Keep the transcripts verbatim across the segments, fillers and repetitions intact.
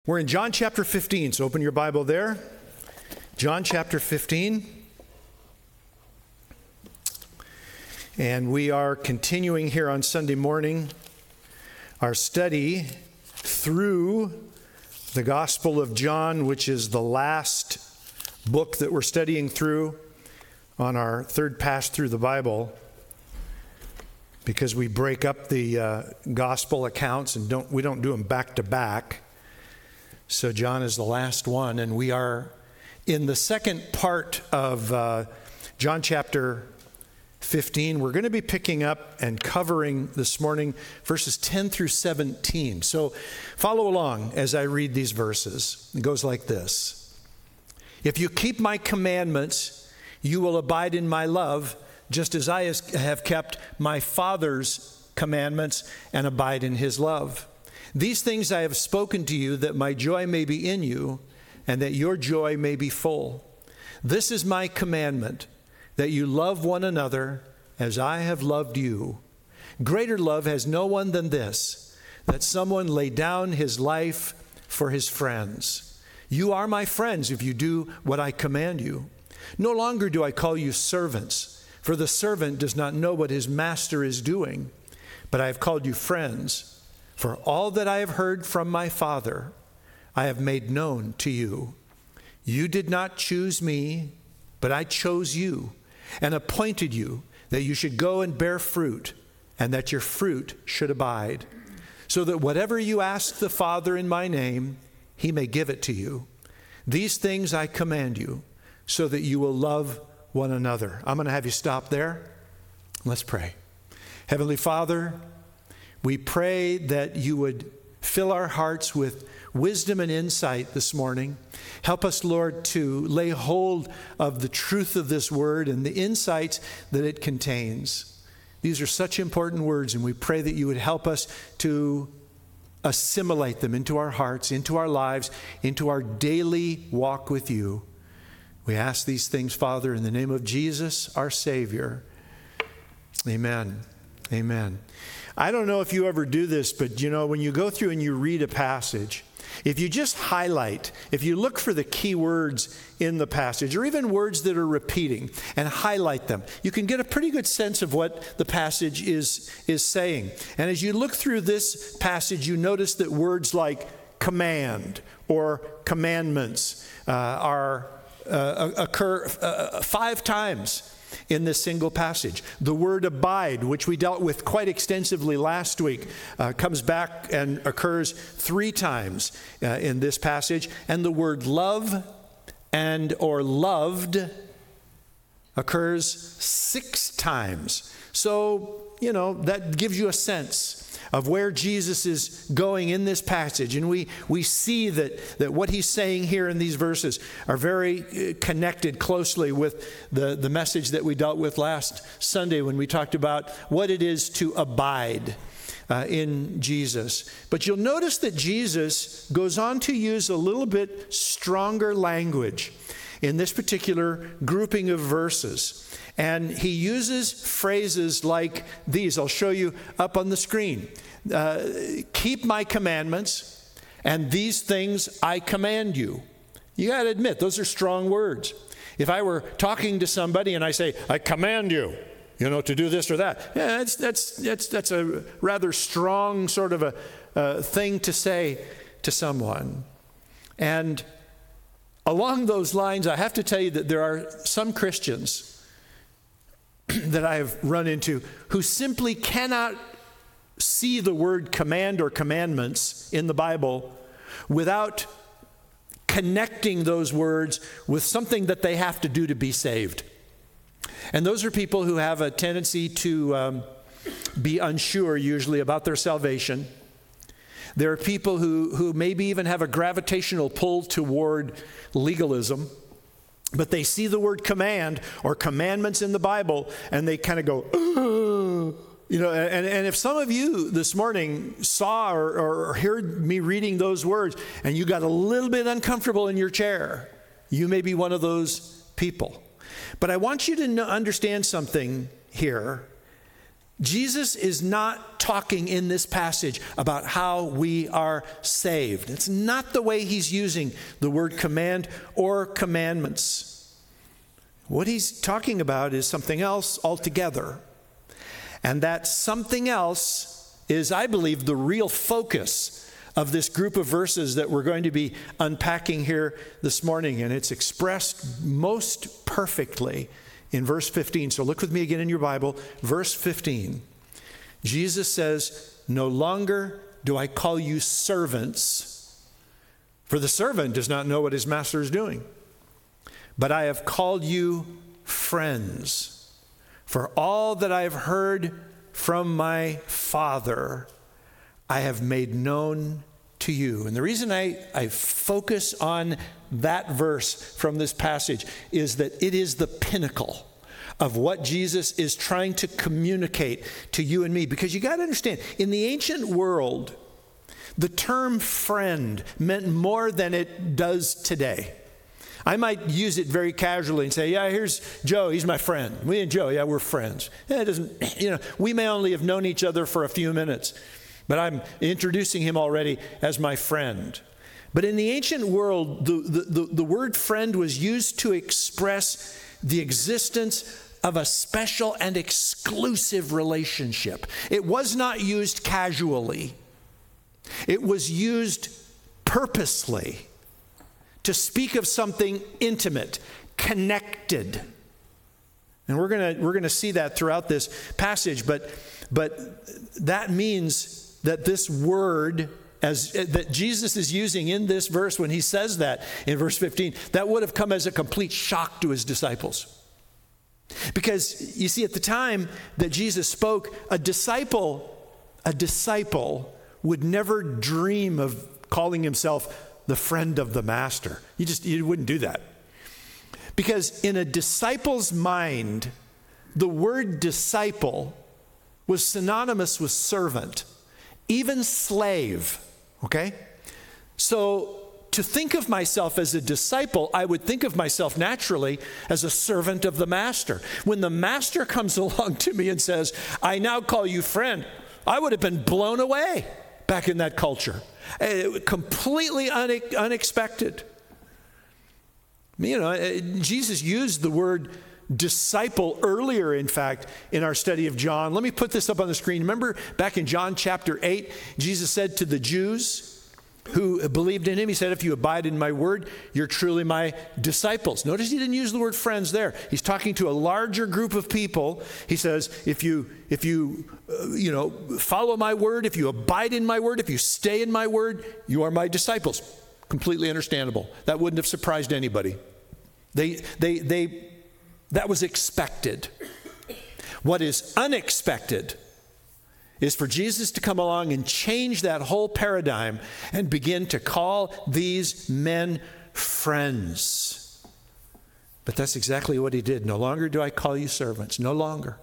We're in John chapter fifteen, so open your Bible there. John chapter fifteen. And we are continuing here on Sunday morning our study through the Gospel of John, which is the last book that we're studying through on our third pass through the Bible, because we break up the uh, Gospel accounts and don't we don't do them back to back. So John is the last one, and we are in the second part of uh, John chapter fifteen. We're going to be picking up and covering this morning verses ten through seventeen. So follow along as I read these verses. It goes like this. If you keep my commandments, you will abide in my love, just as I have kept my Father's commandments and abide in his love. These things I have spoken to you, that my joy may be in you, and that your joy may be full. This is my commandment, that you love one another as I have loved you. Greater love has no one than this, that someone lay down his life for his friends. You are my friends if you do what I command you. No longer do I call you servants, for the servant does not know what his master is doing, but I have called you friends. For all that I have heard from my Father, I have made known to you. You did not choose me, but I chose you and appointed you that you should go and bear fruit, and that your fruit should abide, so that whatever you ask the Father in my name, he may give it to you. These things I command you, so that you will love one another. I'm going to have you stop there. Let's pray. Heavenly Father, we pray that you would fill our hearts with wisdom and insight this morning. Help us, Lord, to lay hold of the truth of this word and the insights that it contains. These are such important words, and we pray that you would help us to assimilate them into our hearts, into our lives, into our daily walk with you. We ask these things, Father, in the name of Jesus, our Savior. Amen. Amen. I don't know if you ever do this, but you know, when you go through and you read a passage, if you just highlight, if you look for the key words in the passage, or even words that are repeating, and highlight them, you can get a pretty good sense of what the passage is, is saying. And as you look through this passage, you notice that words like command or commandments uh, are uh, occur uh, five times in this single passage. The word abide, which we dealt with quite extensively last week, uh, comes back and occurs three times uh, in this passage. And the word love and or loved occurs six times. So, you know, that gives you a sense of where Jesus is going in this passage. And we, we see that, that what he's saying here in these verses are very connected closely with the, the message that we dealt with last Sunday when we talked about what it is to abide uh, in Jesus. But you'll notice that Jesus goes on to use a little bit stronger language in this particular grouping of verses. And he uses phrases like these. I'll show you up on the screen. Uh, keep my commandments, and these things I command you. You got to admit, those are strong words. If I were talking to somebody and I say, I command you, you know, to do this or that, yeah, that's that's that's that's a rather strong sort of a uh, thing to say to someone. And along those lines, I have to tell you that there are some Christians that I have run into who simply cannot see the word command or commandments in the Bible without connecting those words with something that they have to do to be saved. And those are people who have a tendency to um, be unsure usually about their salvation. There are people who, who maybe even have a gravitational pull toward legalism, but they see the word command or commandments in the Bible and they kind of go, oh. You know, and, and if some of you this morning saw or, or heard me reading those words and you got a little bit uncomfortable in your chair, you may be one of those people. But I want you to know, understand something here. Jesus is not talking in this passage about how we are saved. It's not the way he's using the word command or commandments. What he's talking about is something else altogether. And that something else is, I believe, the real focus of this group of verses that we're going to be unpacking here this morning. And it's expressed most perfectly in verse fifteen. So look with me again in your Bible. Verse fifteen. Jesus says, "No longer do I call you servants, for the servant does not know what his master is doing. But I have called you friends, for all that I have heard from my Father, I have made known to you." And the reason I, I focus on that verse from this passage is that it is the pinnacle of what Jesus is trying to communicate to you and me. Because you got to understand, in the ancient world, the term friend meant more than it does today. I might use it very casually and say, yeah, here's Joe, he's my friend. Me and Joe, yeah, we're friends. Yeah, it doesn't, you know, we may only have known each other for a few minutes, but I'm introducing him already as my friend. But in the ancient world, the, the, the, the word friend was used to express the existence of a special and exclusive relationship. It was not used casually. It was used purposely to speak of something intimate, connected. And we're going to we're going to see that throughout this passage, but but that means that this word as that Jesus is using in this verse, when he says that in verse fifteen, that would have come as a complete shock to his disciples. Because you see, at the time that Jesus spoke, a disciple, a disciple would never dream of calling himself the friend of the master. You just, you wouldn't do that. Because in a disciple's mind, the word disciple was synonymous with servant, even slave, okay? So to think of myself as a disciple, I would think of myself naturally as a servant of the master. When the master comes along to me and says, I now call you friend, I would have been blown away back in that culture. Uh, completely une- unexpected. You know, uh, Jesus used the word disciple earlier, in fact, in our study of John. Let me put this up on the screen. Remember back in John chapter eight, Jesus said to the Jews who believed in him, he said, if you abide in my word, you're truly my disciples. Notice he didn't use the word friends there. He's talking to a larger group of people. He says, if you, if you, uh, you know, follow my word, if you abide in my word, if you stay in my word, you are my disciples. Completely understandable. That wouldn't have surprised anybody. They, they, they, that was expected. What is unexpected is for Jesus to come along and change that whole paradigm and begin to call these men friends. But that's exactly what he did. No longer do I call you servants, no longer.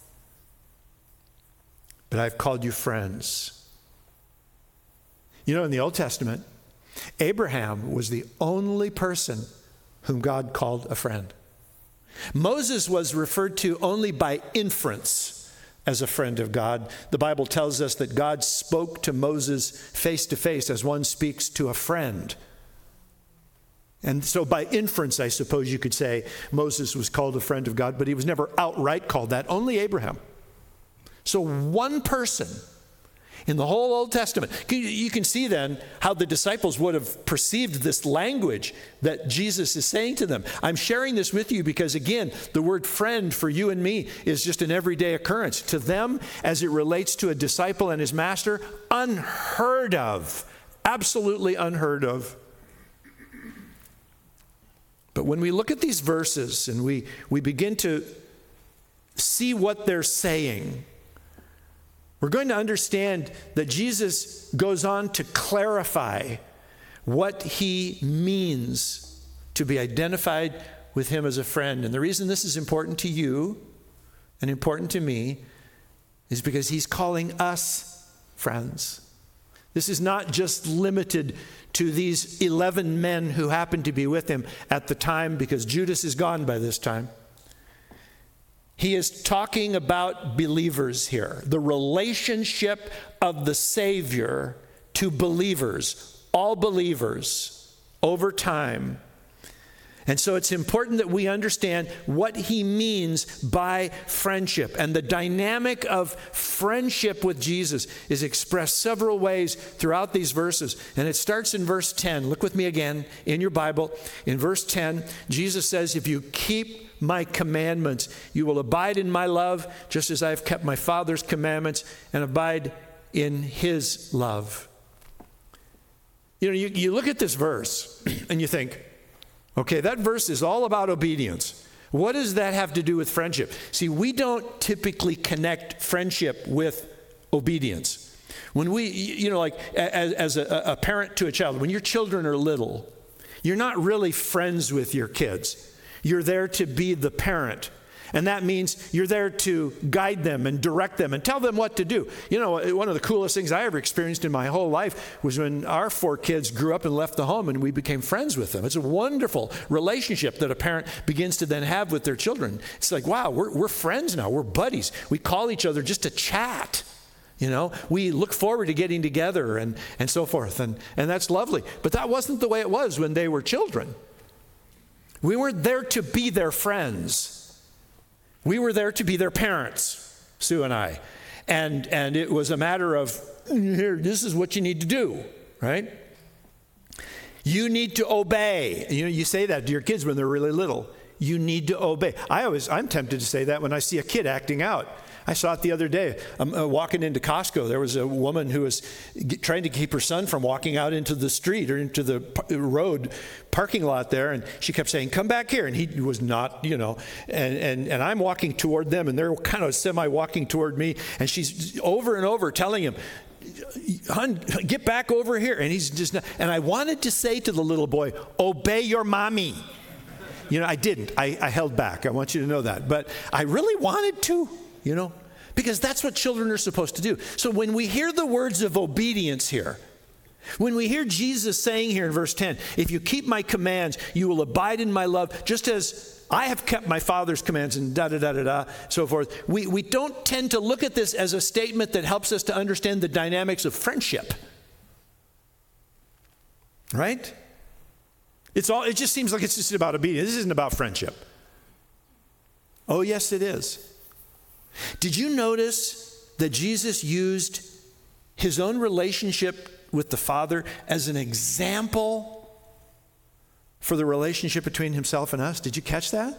But I've called you friends. You know, in the Old Testament, Abraham was the only person whom God called a friend. Moses was referred to only by inference as a friend of God. The Bible tells us that God spoke to Moses face to face as one speaks to a friend. And so by inference, I suppose you could say Moses was called a friend of God, but he was never outright called that, only Abraham. So one person in the whole Old Testament. You can see then how the disciples would have perceived this language that Jesus is saying to them. I'm sharing this with you because, again, the word friend for you and me is just an everyday occurrence. To them, as it relates to a disciple and his master, unheard of. Absolutely unheard of. But when we look at these verses and we, we begin to see what they're saying, we're going to understand that Jesus goes on to clarify what he means to be identified with him as a friend. And the reason this is important to you and important to me is because he's calling us friends. This is not just limited to these eleven men who happened to be with him at the time, because Judas is gone by this time. He is talking about believers here, the relationship of the Savior to believers, all believers, over time. And so it's important that we understand what he means by friendship. And the dynamic of friendship with Jesus is expressed several ways throughout these verses. And it starts in verse ten. Look with me again in your Bible. In verse ten, Jesus says, if you keep my commandments, you will abide in my love, just as I have kept my Father's commandments and abide in his love. You know, you, you look at this verse and you think, okay, that verse is all about obedience. What does that have to do with friendship? See, we don't typically connect friendship with obedience. When we, you know, like as, as a, a parent to a child, when your children are little, you're not really friends with your kids. You're there to be the parent. And that means you're there to guide them and direct them and tell them what to do. You know, one of the coolest things I ever experienced in my whole life was when our four kids grew up and left the home and we became friends with them. It's a wonderful relationship that a parent begins to then have with their children. It's like, wow, we're, we're friends now. We're buddies. We call each other just to chat. You know, we look forward to getting together and, and so forth. And, and that's lovely. But that wasn't the way it was when they were children. We weren't there to be their friends. We were there to be their parents, Sue and I. And, and it was a matter of, here, this is what you need to do, right? You need to obey. You know, you say that to your kids when they're really little. You need to obey. I always, I'm tempted to say that when I see a kid acting out. I saw it the other day. I'm uh, walking into Costco. There was a woman who was g- trying to keep her son from walking out into the street or into the p- road parking lot there. And she kept saying, come back here. And he was not, you know, and, and, and I'm walking toward them and they're kind of semi-walking toward me. And she's over and over telling him, Hun, get back over here. And he's just not. And I wanted to say to the little boy, obey your mommy. You know, I didn't. I, I held back. I want you to know that. But I really wanted to. You know, because that's what children are supposed to do. So when we hear the words of obedience here, when we hear Jesus saying here in verse ten, if you keep my commands, you will abide in my love, just as I have kept my Father's commands and da-da-da-da-da, so forth. We, we don't tend to look at this as a statement that helps us to understand the dynamics of friendship. Right? It's all, it just seems like it's just about obedience. This isn't about friendship. Oh, yes, it is. Did you notice that Jesus used his own relationship with the Father as an example for the relationship between himself and us? Did you catch that?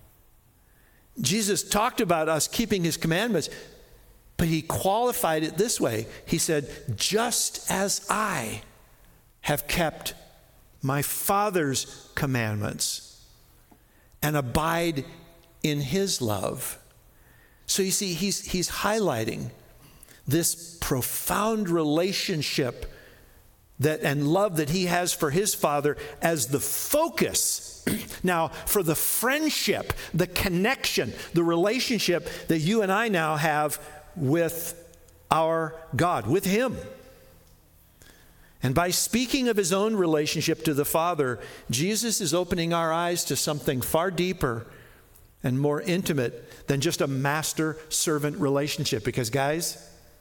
Jesus talked about us keeping his commandments, but he qualified it this way. He said, just as I have kept my Father's commandments and abide in his love. So you see, he's, he's highlighting this profound relationship that and love that he has for his Father as the focus. Now, for the friendship, the connection, the relationship that you and I now have with our God, with him. And by speaking of his own relationship to the Father, Jesus is opening our eyes to something far deeper and more intimate than just a master-servant relationship. Because guys,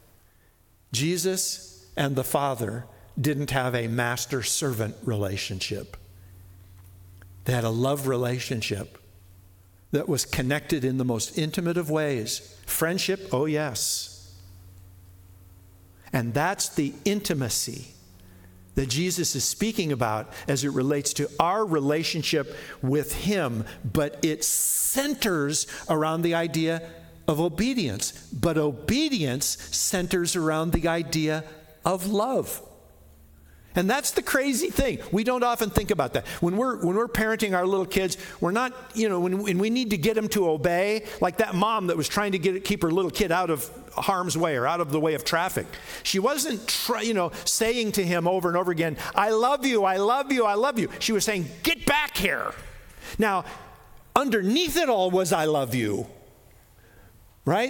Jesus and the Father didn't have a master-servant relationship. They had a love relationship that was connected in the most intimate of ways. Friendship, oh yes. And that's the intimacy that Jesus is speaking about as it relates to our relationship with him, but it centers around the idea of obedience. But obedience centers around the idea of love. And that's the crazy thing. We don't often think about that. When we're when we're parenting our little kids, we're not, you know, when, when we need to get them to obey, like that mom that was trying to get keep her little kid out of harm's way or out of the way of traffic. She wasn't, try, you know, saying to him over and over again, I love you, I love you, I love you. She was saying, get back here. Now, underneath it all was I love you, right?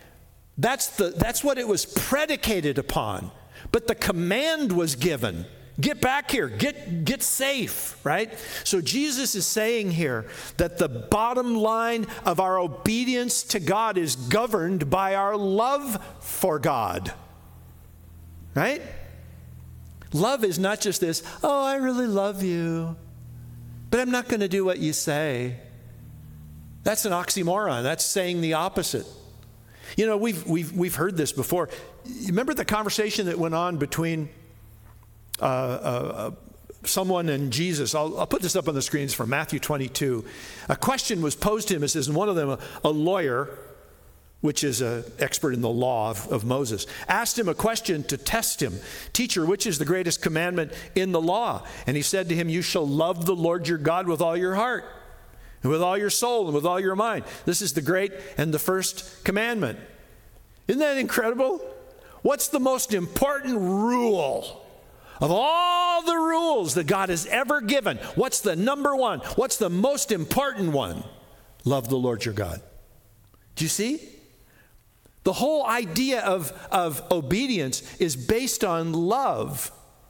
That's the that's what it was predicated upon. But the command was given. Get back here. Get, get safe, right? So Jesus is saying here that the bottom line of our obedience to God is governed by our love for God, right? Love is not just this, oh, I really love you, but I'm not going to do what you say. That's an oxymoron. That's saying the opposite. You know, we've, we've, we've heard this before. You remember the conversation that went on between uh, uh, someone and Jesus? I'll, I'll put this up on the screens from Matthew twenty-two. A question was posed to him. It says, and one of them, a, a lawyer, which is an expert in the law of, of Moses, asked him a question to test him. Teacher, which is the greatest commandment in the law? And he said to him, you shall love the Lord your God with all your heart, and with all your soul, and with all your mind. This is the great and the first commandment. Isn't that incredible? What's the most important rule of all the rules that God has ever given? What's the number one? What's the most important one? Love the Lord your God. Do you see? The whole idea of, of obedience is based on love.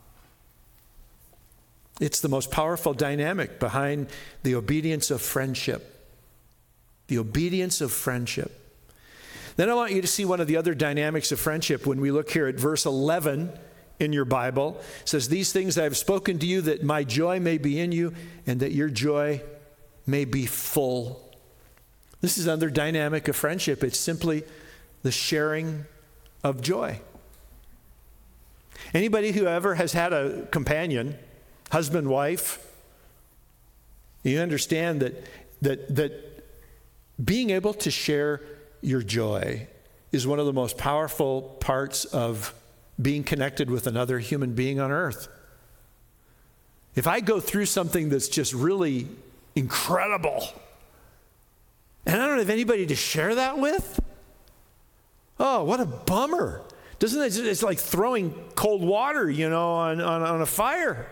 It's the most powerful dynamic behind the obedience of friendship. The obedience of friendship. Then I want you to see one of the other dynamics of friendship when we look here at verse eleven in your Bible. It says, these things I have spoken to you that my joy may be in you and that your joy may be full. This is another dynamic of friendship. It's simply the sharing of joy. Anybody who ever has had a companion, husband, wife, you understand that that that being able to share your joy is one of the most powerful parts of being connected with another human being on earth. If I go through something that's just really incredible, and I don't have anybody to share that with, oh, what a bummer. Doesn't it, it's like throwing cold water, you know, on, on, on a fire.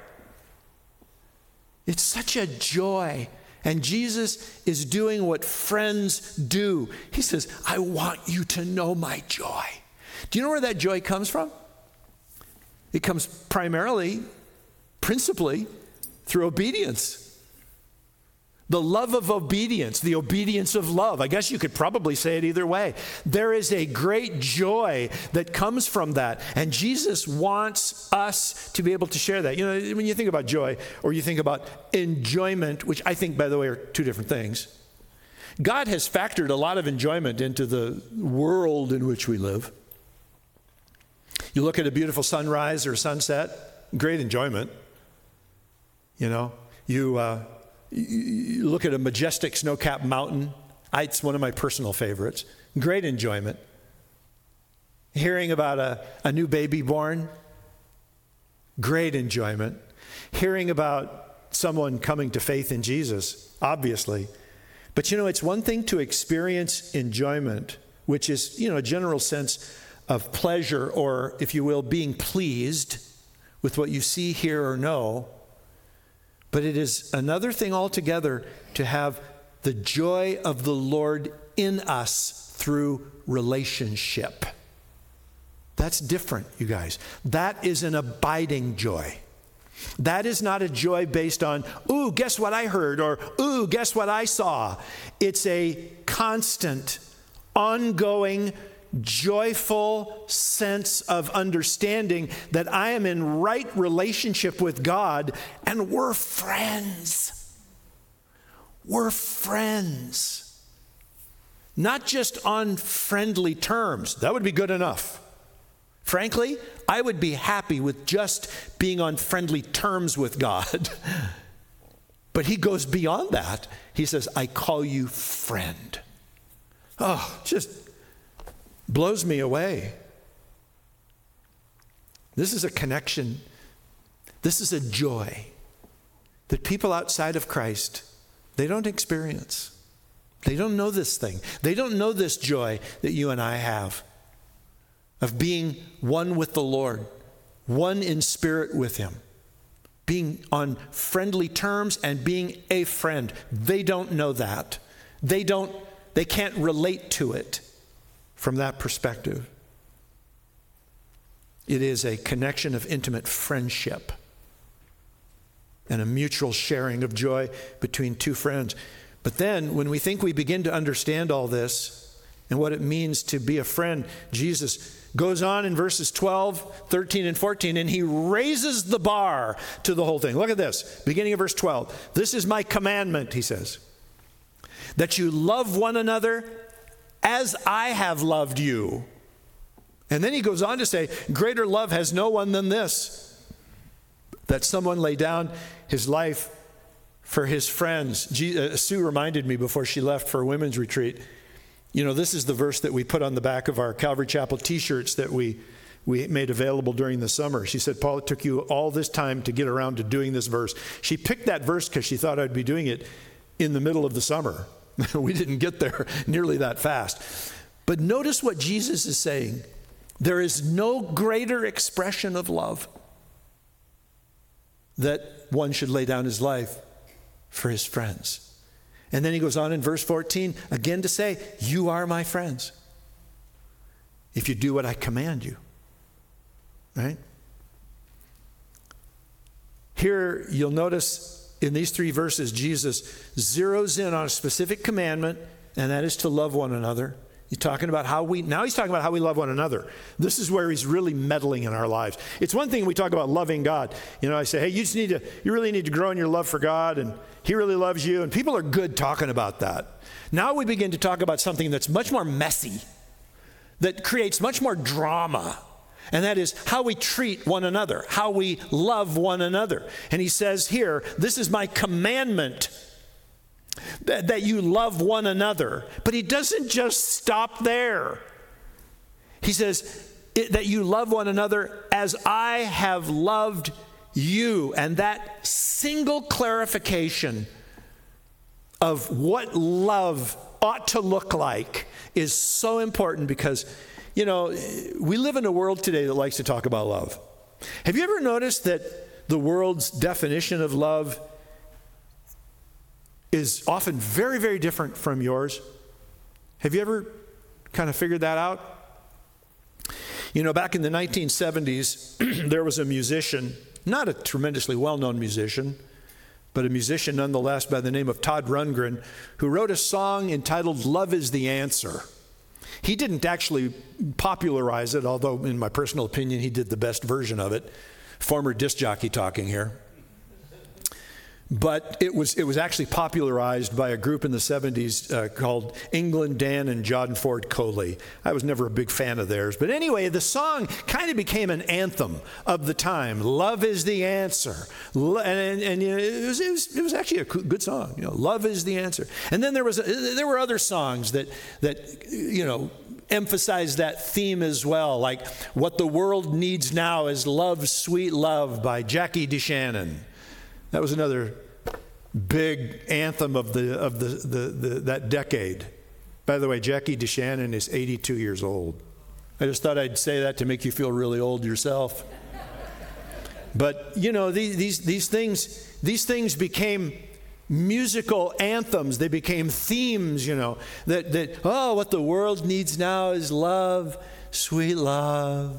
It's such a joy. And Jesus is doing what friends do. He says, I want you to know my joy. Do you know where that joy comes from? It comes primarily, principally, through obedience. The love of obedience, the obedience of love. I guess you could probably say it either way. There is a great joy that comes from that. And Jesus wants us to be able to share that. You know, when you think about joy, or you think about enjoyment, which I think, by the way, are two different things. God has factored a lot of enjoyment into the world in which we live. You look at a beautiful sunrise or sunset, great enjoyment. You know, you... Uh, You look at a majestic snow-capped mountain. It's one of my personal favorites. Great enjoyment. Hearing about a, a new baby born. Great enjoyment. Hearing about someone coming to faith in Jesus, obviously. But you know, it's one thing to experience enjoyment, which is, you know, a general sense of pleasure, or, if you will, being pleased with what you see, hear, or know. But it is another thing altogether to have the joy of the Lord in us through relationship. That's different, you guys. That is an abiding joy. That is not a joy based on, ooh, guess what I heard, or ooh, guess what I saw. It's a constant, ongoing, joyful sense of understanding that I am in right relationship with God, and we're friends. We're friends. Not just on friendly terms. That would be good enough. Frankly, I would be happy with just being on friendly terms with God. But he goes beyond that. He says, I call you friend. Oh, just blows me away. This is a connection. This is a joy that people outside of Christ, they don't experience. They don't know this thing. They don't know this joy that you and I have of being one with the Lord, one in spirit with him, being on friendly terms and being a friend. They don't know that. They don't, they can't relate to it from that perspective. It is a connection of intimate friendship and a mutual sharing of joy between two friends. But then when we think we begin to understand all this and what it means to be a friend, Jesus goes on in verses twelve, thirteen, and fourteen, and he raises the bar to the whole thing. Look at this, beginning of verse twelve. This is my commandment, he says, that you love one another as I have loved you. And then he goes on to say, greater love has no one than this, that someone lay down his life for his friends. G- uh, Sue reminded me before she left for a women's retreat, you know, this is the verse that we put on the back of our Calvary Chapel t-shirts that we, we made available during the summer. She said, Paul, it took you all this time to get around to doing this verse. She picked that verse because she thought I'd be doing it in the middle of the summer. We didn't get there nearly that fast. But notice what Jesus is saying. There is no greater expression of love that one should lay down his life for his friends. And then he goes on in verse fourteen again to say, you are my friends if you do what I command you. Right? Here you'll notice in these three verses, Jesus zeroes in on a specific commandment, and that is to love one another. He's talking about how we, now he's talking about how we love one another. This is where he's really meddling in our lives. It's one thing we talk about loving God. You know, I say, hey, you just need to, you really need to grow in your love for God, and he really loves you. And people are good talking about that. Now we begin to talk about something that's much more messy, that creates much more drama. And that is how we treat one another, how we love one another. And he says here, this is my commandment, that, that you love one another. But he doesn't just stop there. He says it, that you love one another as I have loved you. And that single clarification of what love ought to look like is so important because, you know, we live in a world today that likes to talk about love. Have you ever noticed that the world's definition of love is often very, very different from yours? Have you ever kind of figured that out? You know, back in the nineteen seventies, there was a musician, not a tremendously well-known musician, but a musician nonetheless by the name of Todd Rundgren, who wrote a song entitled Love is the Answer. He didn't actually popularize it, although in my personal opinion, he did the best version of it. Former disc jockey talking here. But it was it was actually popularized by a group in the seventies uh, called England Dan and John Ford Coley. I was never a big fan of theirs. But anyway, the song kind of became an anthem of the time. Love is the answer. Lo- and and, and you know, it, was, it, was, it was actually a good song. You know, love is the answer. And then there was a, there were other songs that that you know emphasized that theme as well, like What the World Needs Now is Love, Sweet Love by Jackie DeShannon. That was another big anthem of the of the, the, the that decade. By the way, Jackie DeShannon is eighty-two years old. I just thought I'd say that to make you feel really old yourself. But you know, these these these things these things became musical anthems. They became themes, you know, that that oh, what the world needs now is love, sweet love.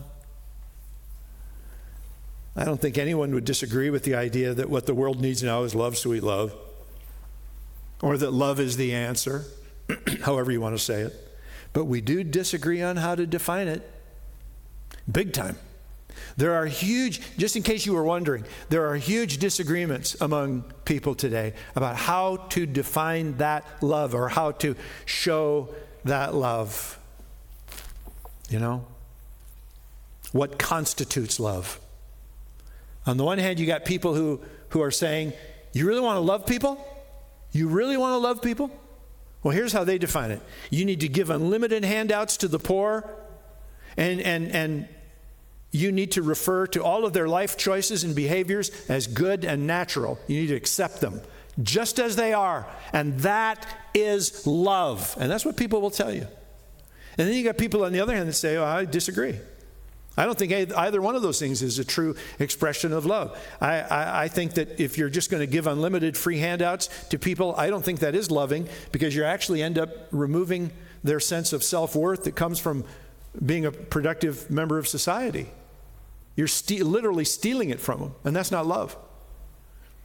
I don't think anyone would disagree with the idea that what the world needs now is love, sweet love, or that love is the answer, however you want to say it. But we do disagree on how to define it. Big time. There are huge, just in case you were wondering, there are huge disagreements among people today about how to define that love or how to show that love. You know? What constitutes love? On the one hand, you got people who, who are saying, you really want to love people? You really want to love people? Well, here's how they define it. You need to give unlimited handouts to the poor, and, and, and you need to refer to all of their life choices and behaviors as good and natural. You need to accept them just as they are. And that is love. And that's what people will tell you. And then you got people on the other hand that say, oh, I disagree. I don't think either one of those things is a true expression of love. I, I, I think that if you're just going to give unlimited free handouts to people, I don't think that is loving, because you actually end up removing their sense of self-worth that comes from being a productive member of society. You're ste- literally stealing it from them, and that's not love.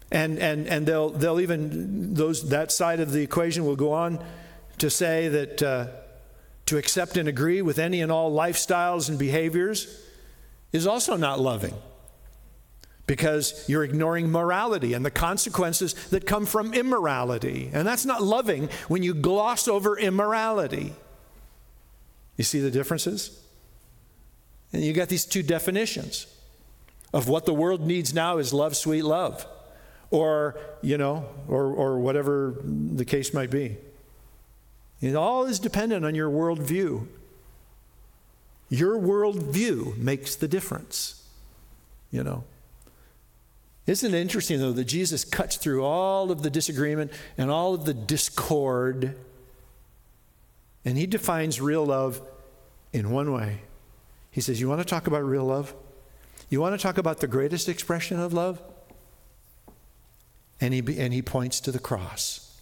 And and and they'll they'll even those that side of the equation will go on to say that uh, to accept and agree with any and all lifestyles and behaviors is also not loving, because you're ignoring morality and the consequences that come from immorality. And that's not loving when you gloss over immorality. You see the differences? And you got these two definitions of what the world needs now is love, sweet love, or, you know, or, or whatever the case might be. It all is dependent on your worldview. Your worldview makes the difference, you know. Isn't it interesting, though, that Jesus cuts through all of the disagreement and all of the discord, and he defines real love in one way. He says, you want to talk about real love? You want to talk about the greatest expression of love? And he, and he points to the cross.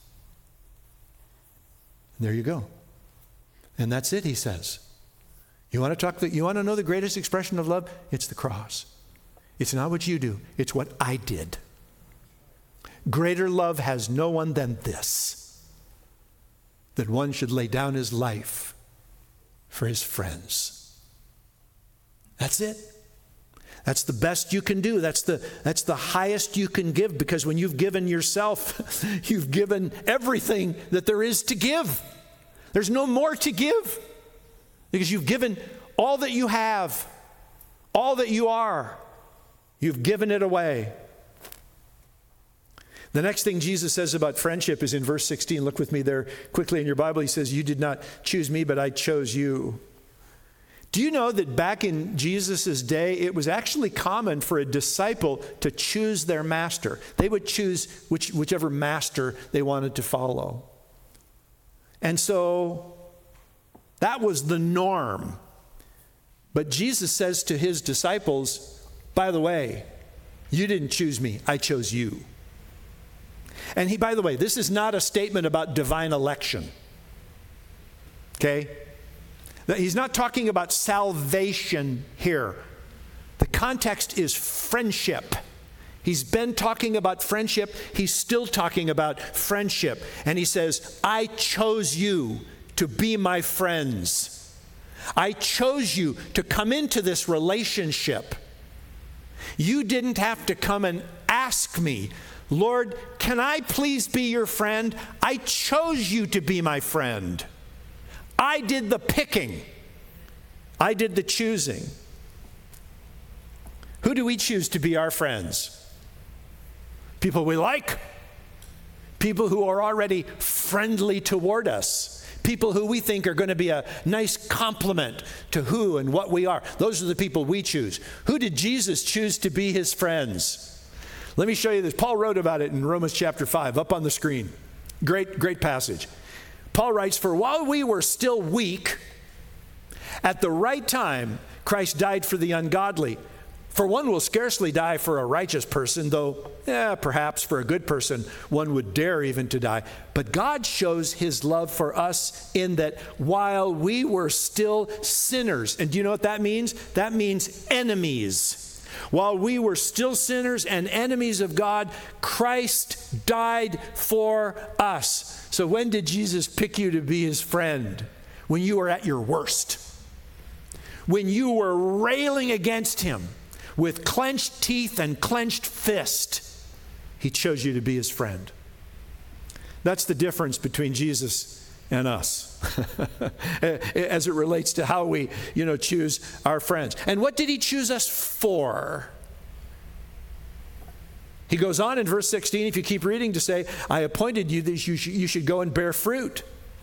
And there you go. And that's it, he says. You want to talk? The, you want to know the greatest expression of love? It's the cross. It's not what you do. It's what I did. Greater love has no one than this, that one should lay down his life for his friends. That's it. That's the best you can do. That's the, that's the highest you can give, because when you've given yourself, you've given everything that there is to give. There's no more to give, because you've given all that you have, all that you are. You've given it away. The next thing Jesus says about friendship is in verse sixteen. Look with me there quickly in your Bible. He says, you did not choose me, but I chose you. Do you know that back in Jesus' day, it was actually common for a disciple to choose their master? They would choose which, whichever master they wanted to follow. And so that was the norm. But Jesus says to his disciples, by the way, you didn't choose me, I chose you. And he, by the way, this is not a statement about divine election. Okay? He's not talking about salvation here. The context is friendship. He's been talking about friendship. He's still talking about friendship. And he says, I chose you to be my friends. I chose you to come into this relationship. You didn't have to come and ask me, Lord, can I please be your friend? I chose you to be my friend. I did the picking. I did the choosing. Who do we choose to be our friends? People we like. People who are already friendly toward us. People who we think are going to be a nice compliment to who and what we are. Those are the people we choose. Who did Jesus choose to be his friends? Let me show you this. Paul wrote about it in Romans chapter five, up on the screen. Great, great passage. Paul writes, for while we were still weak, at the right time, Christ died for the ungodly. For one will scarcely die for a righteous person, though, yeah, perhaps for a good person, one would dare even to die. But God shows his love for us in that while we were still sinners, and do you know what that means? That means enemies. While we were still sinners and enemies of God, Christ died for us. So when did Jesus pick you to be his friend? When you were at your worst. When you were railing against him with clenched teeth and clenched fist, he chose you to be his friend. That's the difference between Jesus and us as it relates to how we, you know, choose our friends. And what did he choose us for? He goes on in verse sixteen, if you keep reading, to say, I appointed you that you should, you should go and bear fruit,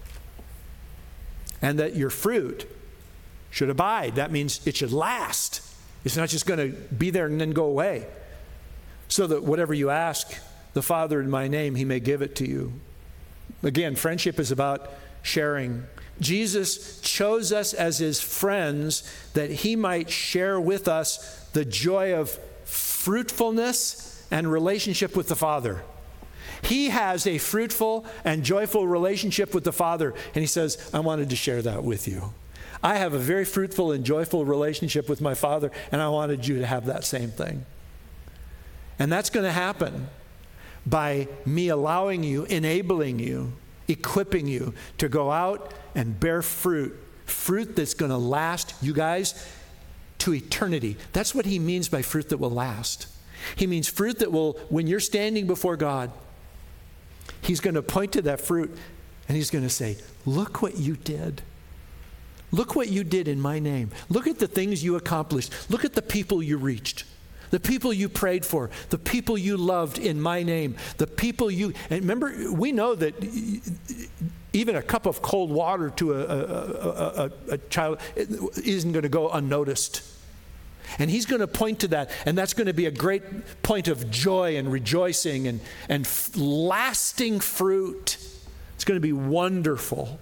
and that your fruit should abide. That means it should last. It's not just going to be there and then go away. So that whatever you ask the Father in my name, he may give it to you. Again, friendship is about sharing. Jesus chose us as his friends that he might share with us the joy of fruitfulness and relationship with the Father. He has a fruitful and joyful relationship with the Father, and he says, I wanted to share that with you. I have a very fruitful and joyful relationship with my Father, and I wanted you to have that same thing. And that's going to happen by me allowing you, enabling you, equipping you to go out and bear fruit, fruit that's going to last, you guys, to eternity. That's what he means by fruit that will last. He means fruit that will, when you're standing before God, he's going to point to that fruit and he's going to say, look what you did. Look what you did in my name. Look at the things you accomplished. Look at the people you reached. The people you prayed for, the people you loved in my name, the people you, and remember, we know that even a cup of cold water to a, a, a, a, a child isn't going to go unnoticed. And he's going to point to that, and that's going to be a great point of joy and rejoicing and, and f- lasting fruit. It's going to be wonderful.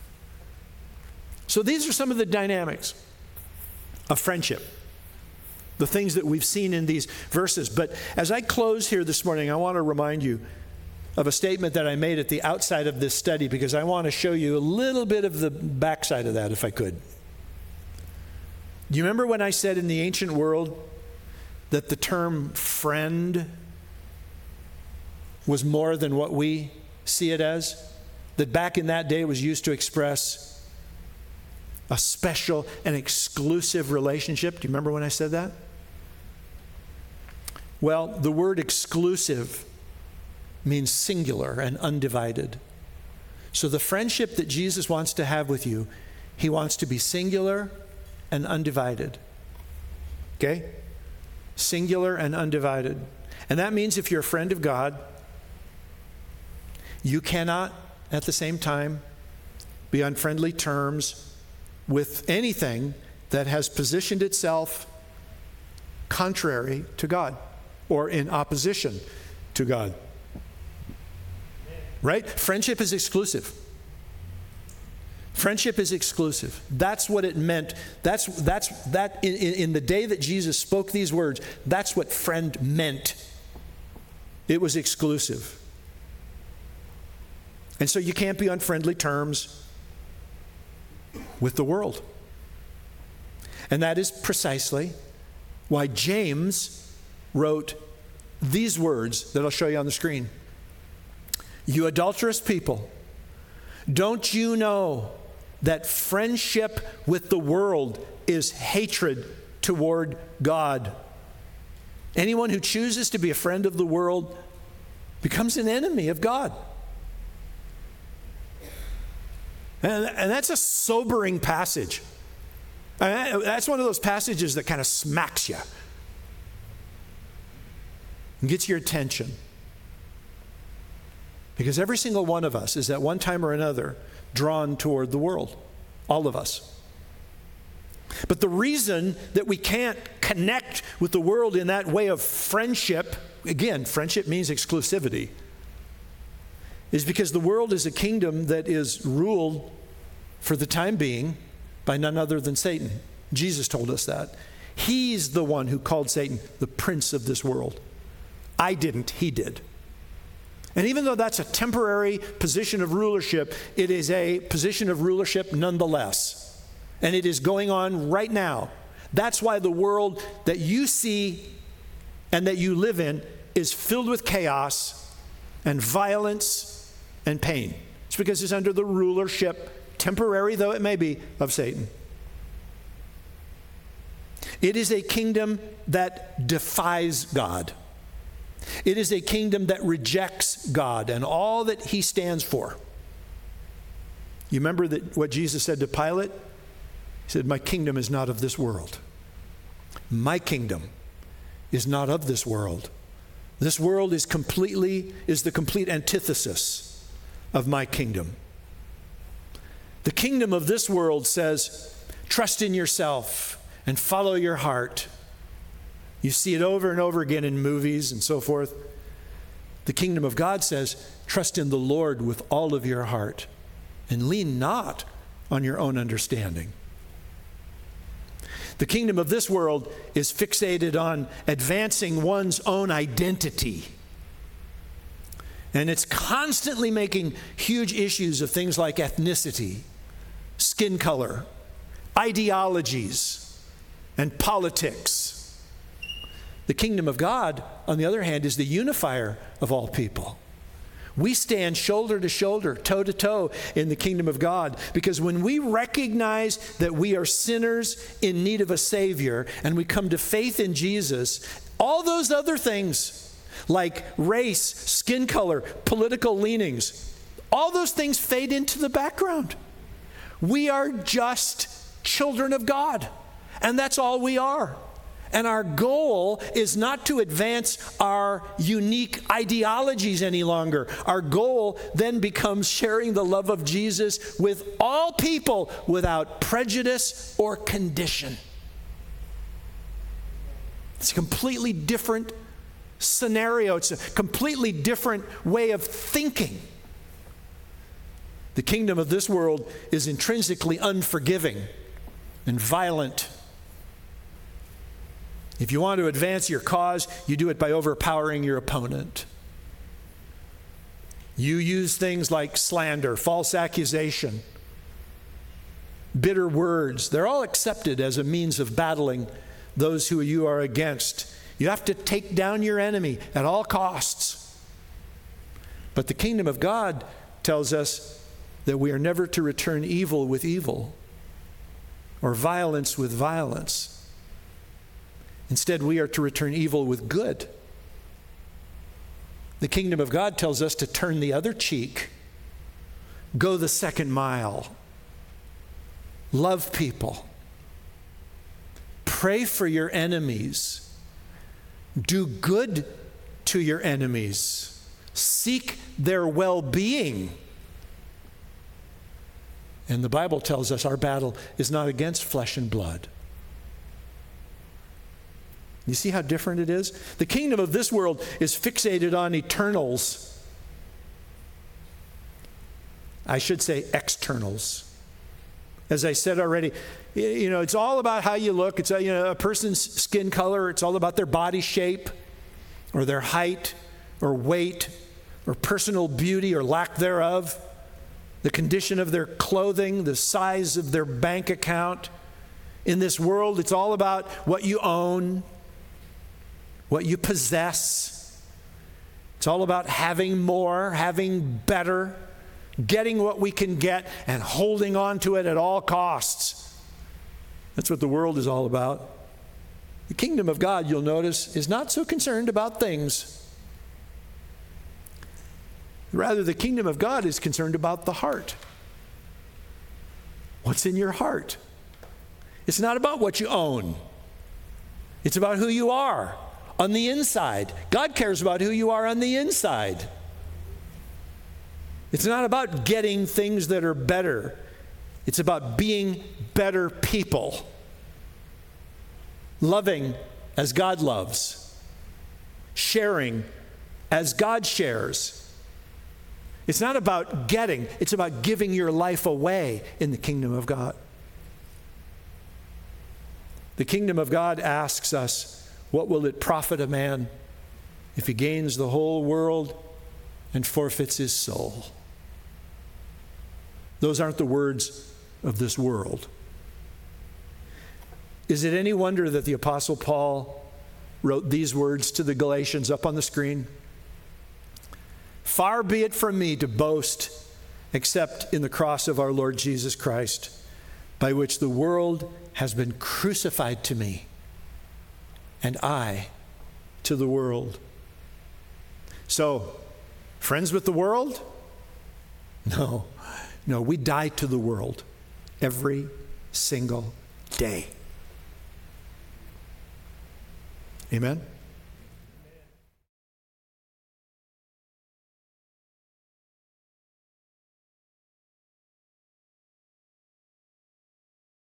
So these are some of the dynamics of friendship. The things that we've seen in these verses. But as I close here this morning, I want to remind you of a statement that I made at the outside of this study, because I want to show you a little bit of the backside of that, if I could. Do you remember when I said in the ancient world that the term friend was more than what we see it as? That back in that day it was used to express a special and exclusive relationship. Do you remember when I said that? Well, the word exclusive means singular and undivided. So the friendship that Jesus wants to have with you, he wants to be singular and undivided. Okay? Singular and undivided. And that means if you're a friend of God, you cannot at the same time be on friendly terms with anything that has positioned itself contrary to God or in opposition to God. Right? Friendship is exclusive. Friendship is exclusive. That's what it meant. That's that's that in, in the day that Jesus spoke these words, that's what friend meant. It was exclusive. And so you can't be on friendly terms with the world. And that is precisely why James wrote these words that I'll show you on the screen. You adulterous people, don't you know that friendship with the world is hatred toward God? Anyone who chooses to be a friend of the world becomes an enemy of God. And, and that's a sobering passage. And that's one of those passages that kind of smacks you and gets your attention. Because every single one of us is at one time or another drawn toward the world. All of us. But the reason that we can't connect with the world in that way of friendship, again, friendship means exclusivity, is because the world is a kingdom that is ruled for the time being by none other than Satan. Jesus told us that. He's the one who called Satan the prince of this world. I didn't, he did. And even though that's a temporary position of rulership, it is a position of rulership nonetheless. And it is going on right now. That's why the world that you see and that you live in is filled with chaos and violence and pain. It's because it's under the rulership, temporary though it may be, of Satan. It is a kingdom that defies God. It is a kingdom that rejects God and all that he stands for. You remember that what Jesus said to Pilate? He said, my kingdom is not of this world. My kingdom is not of this world. This world is completely, is the complete antithesis of my kingdom. The kingdom of this world says, trust in yourself and follow your heart. You see it over and over again in movies and so forth. The kingdom of God says, trust in the Lord with all of your heart and lean not on your own understanding. The kingdom of this world is fixated on advancing one's own identity. And it's constantly making huge issues of things like ethnicity, skin color, ideologies, and politics. The kingdom of God, on the other hand, is the unifier of all people. We stand shoulder to shoulder, toe to toe in the kingdom of God, because when we recognize that we are sinners in need of a Savior and we come to faith in Jesus, all those other things like race, skin color, political leanings, all those things fade into the background. We are just children of God, and that's all we are. And our goal is not to advance our unique ideologies any longer. Our goal then becomes sharing the love of Jesus with all people without prejudice or condition. It's a completely different scenario. It's a completely different way of thinking. The kingdom of this world is intrinsically unforgiving and violent. If you want to advance your cause, you do it by overpowering your opponent. You use things like slander, false accusation, bitter words. They're all accepted as a means of battling those who you are against. You have to take down your enemy at all costs. But the kingdom of God tells us that we are never to return evil with evil or violence with violence. Instead, we are to return evil with good. The kingdom of God tells us to turn the other cheek, go the second mile, love people, pray for your enemies, do good to your enemies, seek their well-being. And the Bible tells us our battle is not against flesh and blood. You see how different it is? The kingdom of this world is fixated on eternals. I should say externals. As I said already, you know, it's all about how you look. It's you know, a person's skin color. It's all about their body shape or their height or weight or personal beauty or lack thereof, the condition of their clothing, the size of their bank account. In this world, it's all about what you own, what you possess. It's all about having more, having better, getting what we can get, and holding on to it at all costs. That's what the world is all about. The kingdom of God, you'll notice, is not so concerned about things. Rather, the kingdom of God is concerned about the heart. What's in your heart? It's not about what you own. It's about who you are on the inside. God cares about who you are on the inside. It's not about getting things that are better. It's about being better people. Loving as God loves. Sharing as God shares. It's not about getting, it's about giving your life away in the kingdom of God. The kingdom of God asks us, what will it profit a man if he gains the whole world and forfeits his soul? Those aren't the words of this world. Is it any wonder that the Apostle Paul wrote these words to the Galatians up on the screen? Far be it from me to boast except in the cross of our Lord Jesus Christ, by which the world has been crucified to me, and I to the world. So, friends with the world? No. No, we die to the world every single day. Amen?